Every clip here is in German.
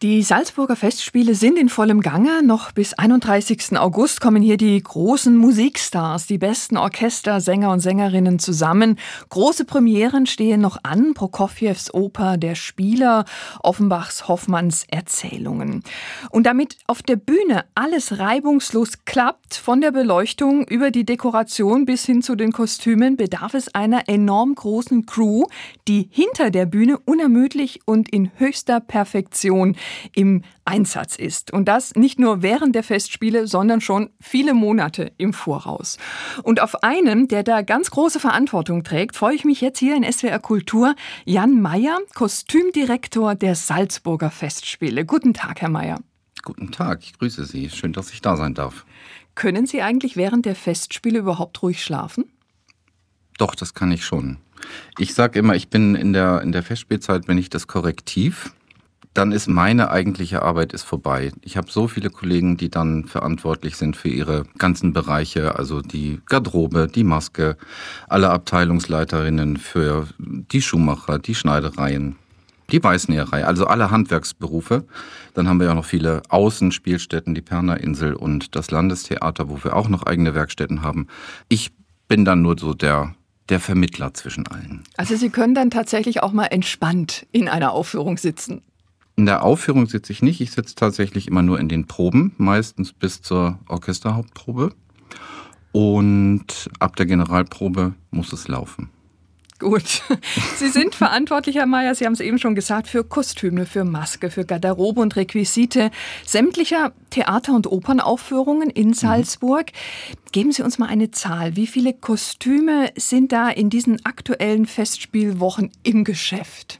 Die Salzburger Festspiele sind in vollem Gange. Noch bis 31. August kommen hier die großen Musikstars, die besten Orchester, Sänger und Sängerinnen zusammen. Große Premieren stehen noch an. Prokofjews Oper Der Spieler, Offenbachs Hoffmanns Erzählungen. Und damit auf der Bühne alles reibungslos klappt, von der Beleuchtung über die Dekoration bis hin zu den Kostümen, bedarf es einer enorm großen Crew, die hinter der Bühne unermüdlich und in höchster Perfektion im Einsatz ist. Und das nicht nur während der Festspiele, sondern schon viele Monate im Voraus. Und auf einen, der da ganz große Verantwortung trägt, freue ich mich jetzt hier in SWR Kultur. Jan Meyer, Kostümdirektor der Salzburger Festspiele. Guten Tag, Herr Meyer. Guten Tag, ich grüße Sie. Schön, dass ich da sein darf. Können Sie eigentlich während der Festspiele überhaupt ruhig schlafen? Doch, das kann ich schon. Ich sage immer, ich bin in der Festspielzeit bin ich das Korrektiv. Dann ist meine eigentliche Arbeit vorbei. Ich habe so viele Kollegen, die dann verantwortlich sind für ihre ganzen Bereiche, also die Garderobe, die Maske, alle Abteilungsleiterinnen für die Schuhmacher, die Schneidereien, die Weißnäherei, also alle Handwerksberufe. Dann haben wir ja noch viele Außenspielstätten, die Perner Insel und das Landestheater, wo wir auch noch eigene Werkstätten haben. Ich bin dann nur so der Vermittler zwischen allen. Also Sie können dann tatsächlich auch mal entspannt in einer Aufführung sitzen. In der Aufführung sitze ich nicht. Ich sitze tatsächlich immer nur in den Proben, meistens bis zur Orchesterhauptprobe. Und ab der Generalprobe muss es laufen. Gut. Sie sind verantwortlich, Herr Meyer, Sie haben es eben schon gesagt, für Kostüme, für Maske, für Garderobe und Requisite sämtlicher Theater- und Opernaufführungen in Salzburg. Geben Sie uns mal eine Zahl. Wie viele Kostüme sind da in diesen aktuellen Festspielwochen im Geschäft?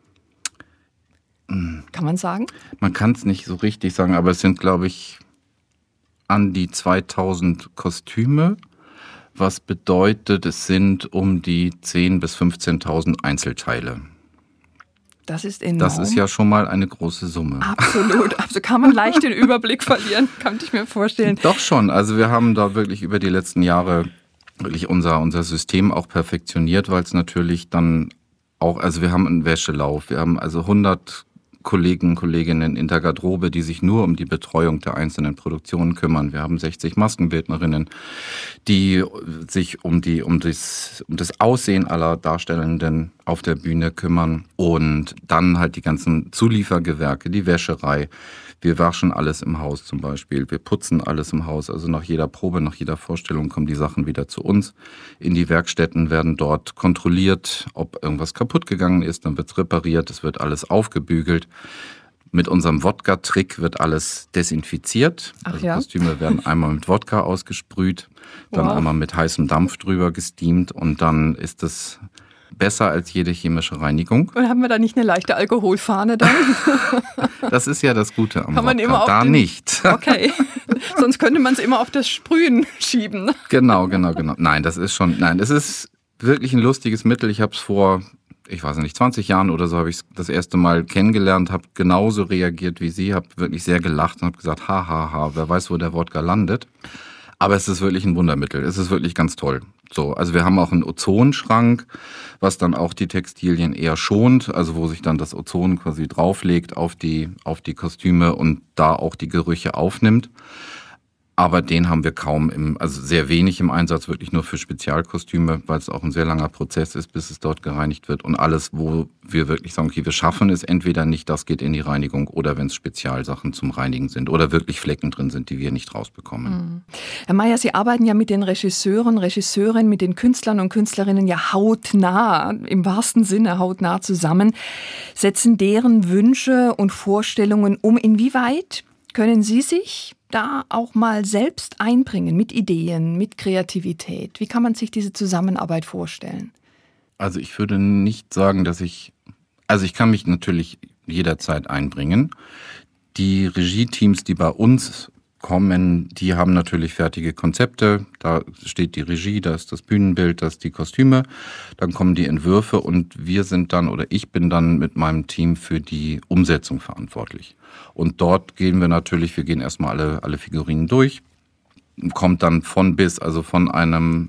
Kann man sagen? Man kann es nicht so richtig sagen, aber es sind, glaube ich, an die 2000 Kostüme. Was bedeutet, es sind um die 10.000 bis 15.000 Einzelteile. Das ist enorm. Das ist ja schon mal eine große Summe. Absolut. Also kann man leicht den Überblick verlieren, kann ich mir vorstellen. Doch schon. Also wir haben da wirklich über die letzten Jahre wirklich unser System auch perfektioniert, weil es natürlich dann auch, also wir haben einen Wäschelauf, wir haben also 100 Kollegen, Kolleginnen in der Garderobe, die sich nur um die Betreuung der einzelnen Produktionen kümmern. Wir haben 60 Maskenbildnerinnen, die sich um das Aussehen aller Darstellenden auf der Bühne kümmern und dann halt die ganzen Zuliefergewerke, die Wäscherei. Wir waschen alles im Haus zum Beispiel, wir putzen alles im Haus. Also nach jeder Probe, nach jeder Vorstellung kommen die Sachen wieder zu uns. In die Werkstätten werden dort kontrolliert, ob irgendwas kaputt gegangen ist, dann wird es repariert, es wird alles aufgebügelt. Mit unserem Wodka-Trick wird alles desinfiziert. Also ja? Kostüme werden einmal mit Wodka ausgesprüht, dann einmal mit heißem Dampf drüber gesteamt und dann ist es besser als jede chemische Reinigung. Und haben wir da nicht eine leichte Alkoholfahne dann? Das ist ja das Gute am Kann man Wodka. Immer auf da nicht. Okay, sonst könnte man es immer auf das Sprühen schieben. Genau. Nein, das ist wirklich ein lustiges Mittel. Ich habe es vor, 20 Jahren oder so habe ich es das erste Mal kennengelernt, habe genauso reagiert wie Sie, habe wirklich sehr gelacht und habe gesagt, wer weiß, wo der Wodka landet. Aber es ist wirklich ein Wundermittel. Es ist wirklich ganz toll. So, also wir haben auch einen Ozonschrank, was dann auch die Textilien eher schont, also wo sich dann das Ozon quasi drauflegt auf die Kostüme und da auch die Gerüche aufnimmt. Aber den haben wir kaum also sehr wenig im Einsatz, wirklich nur für Spezialkostüme, weil es auch ein sehr langer Prozess ist, bis es dort gereinigt wird. Und alles, wo wir wirklich sagen, okay, wir schaffen es entweder nicht, das geht in die Reinigung oder wenn es Spezialsachen zum Reinigen sind oder wirklich Flecken drin sind, die wir nicht rausbekommen. Herr Meyer, Sie arbeiten ja mit den Regisseurinnen, mit den Künstlern und Künstlerinnen ja hautnah, im wahrsten Sinne hautnah zusammen, setzen deren Wünsche und Vorstellungen um. Inwieweit können Sie sich da auch mal selbst einbringen mit Ideen, mit Kreativität? Wie kann man sich diese Zusammenarbeit vorstellen? Also ich würde nicht sagen, ich kann mich natürlich jederzeit einbringen. Die Regie-Teams, die bei uns kommen, die haben natürlich fertige Konzepte. Da steht die Regie, da ist das Bühnenbild, da ist die Kostüme. Dann kommen die Entwürfe und ich bin dann mit meinem Team für die Umsetzung verantwortlich. Und dort gehen wir gehen erstmal alle Figurinen durch, kommt dann von bis, also von einem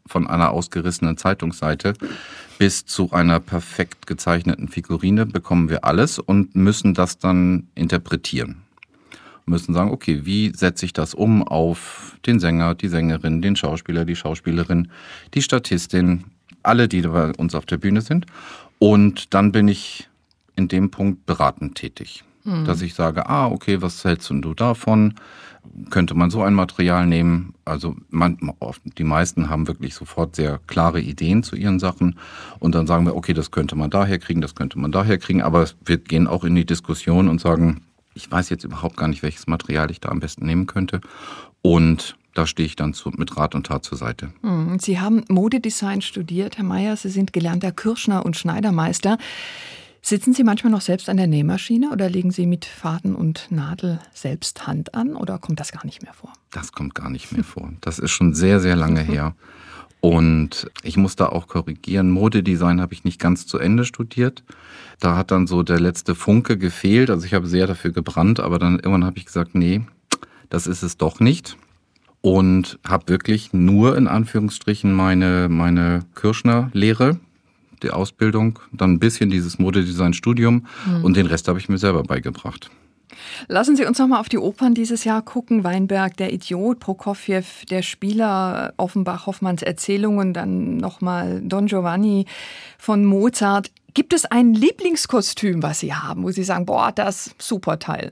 von einer ausgerissenen Zeitungsseite bis zu einer perfekt gezeichneten Figurine bekommen wir alles und müssen das dann interpretieren. Wir müssen sagen, okay, wie setze ich das um auf den Sänger, die Sängerin, den Schauspieler, die Schauspielerin, die Statistin, alle, die bei uns auf der Bühne sind. Und dann bin ich in dem Punkt beratend tätig. Dass ich sage, okay, was hältst du davon? Könnte man so ein Material nehmen? Also die meisten haben wirklich sofort sehr klare Ideen zu ihren Sachen. Und dann sagen wir, okay, das könnte man daher kriegen, das könnte man daher kriegen. Aber wir gehen auch in die Diskussion und sagen, ich weiß jetzt überhaupt gar nicht, welches Material ich da am besten nehmen könnte. Und da stehe ich dann mit Rat und Tat zur Seite. Sie haben Modedesign studiert, Herr Meyer. Sie sind gelernter Kürschner und Schneidermeister. Sitzen Sie manchmal noch selbst an der Nähmaschine oder legen Sie mit Faden und Nadel selbst Hand an oder kommt das gar nicht mehr vor? Das kommt gar nicht mehr vor. Das ist schon sehr, sehr lange her. Und ich muss da auch korrigieren. Modedesign habe ich nicht ganz zu Ende studiert. Da hat dann so der letzte Funke gefehlt. Also ich habe sehr dafür gebrannt, aber dann irgendwann habe ich gesagt, nee, das ist es doch nicht. Und habe wirklich nur in Anführungsstrichen meine Kürschner-Lehre, die Ausbildung, dann ein bisschen dieses Modedesign-Studium und den Rest habe ich mir selber beigebracht. Lassen Sie uns noch mal auf die Opern dieses Jahr gucken. Weinberg, der Idiot, Prokofjew, der Spieler, Offenbach, Hoffmanns Erzählungen, dann noch mal Don Giovanni von Mozart. Gibt es ein Lieblingskostüm, was Sie haben, wo Sie sagen, boah, das super Teil?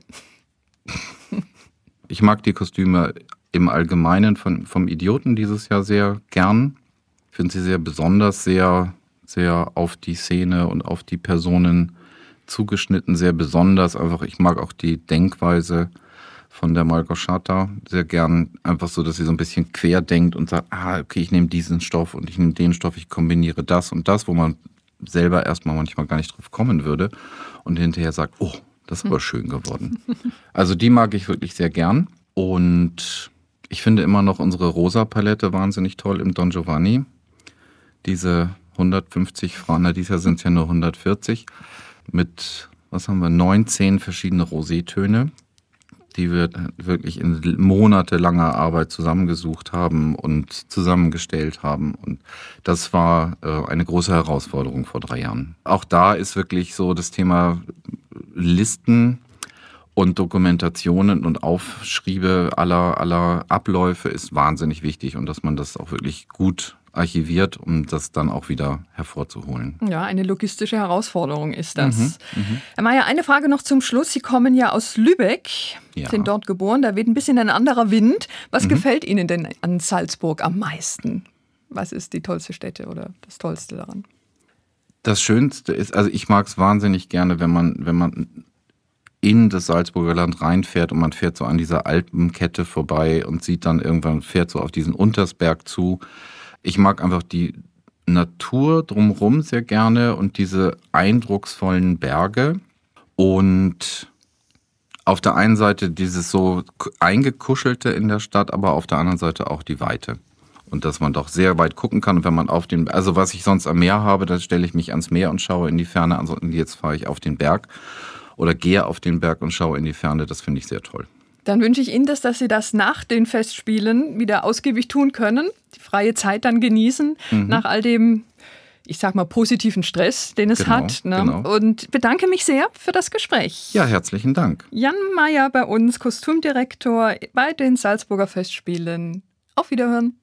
Ich mag die Kostüme im Allgemeinen vom Idioten dieses Jahr sehr gern. Ich finde sie sehr besonders, sehr auf die Szene und auf die Personen zugeschnitten, sehr besonders. Einfach, ich mag auch die Denkweise von der Malgorzata sehr gern. Einfach so, dass sie so ein bisschen quer denkt und sagt, okay, ich nehme diesen Stoff und ich nehme den Stoff, ich kombiniere das und das, wo man selber erstmal manchmal gar nicht drauf kommen würde und hinterher sagt, oh, das war schön geworden. Also die mag ich wirklich sehr gern und ich finde immer noch unsere Rosa-Palette wahnsinnig toll im Don Giovanni. Diese 150 Frauen, dieses Jahr sind es ja nur 140, mit, 19 verschiedene Rosétöne, die wir wirklich in monatelanger Arbeit zusammengesucht haben und zusammengestellt haben. Und das war eine große Herausforderung vor 3 Jahren. Auch da ist wirklich so das Thema Listen und Dokumentationen und Aufschriebe aller Abläufe ist wahnsinnig wichtig und dass man das auch wirklich gut archiviert, um das dann auch wieder hervorzuholen. Ja, eine logistische Herausforderung ist das. Herr Meyer, eine Frage noch zum Schluss. Sie kommen ja aus Lübeck, sind dort geboren, da weht ein bisschen ein anderer Wind. Was gefällt Ihnen denn an Salzburg am meisten? Was ist die tollste Stätte oder das Tollste daran? Das Schönste ist, also ich mag es wahnsinnig gerne, wenn man in das Salzburger Land reinfährt und man fährt so an dieser Alpenkette vorbei und sieht dann irgendwann, fährt so auf diesen Untersberg zu. Ich mag einfach die Natur drumherum sehr gerne und diese eindrucksvollen Berge und auf der einen Seite dieses so eingekuschelte in der Stadt, aber auf der anderen Seite auch die Weite. Und dass man doch sehr weit gucken kann. Und wenn man also was ich sonst am Meer habe, dann stelle ich mich ans Meer und schaue in die Ferne. Ansonsten jetzt fahre ich auf den Berg oder gehe auf den Berg und schaue in die Ferne. Das finde ich sehr toll. Dann wünsche ich Ihnen, dass Sie das nach den Festspielen wieder ausgiebig tun können, die freie Zeit dann genießen, nach all dem, ich sag mal, positiven Stress, den es hat. Ne? Genau. Und bedanke mich sehr für das Gespräch. Ja, herzlichen Dank. Jan Meyer bei uns, Kostümdirektor bei den Salzburger Festspielen. Auf Wiederhören.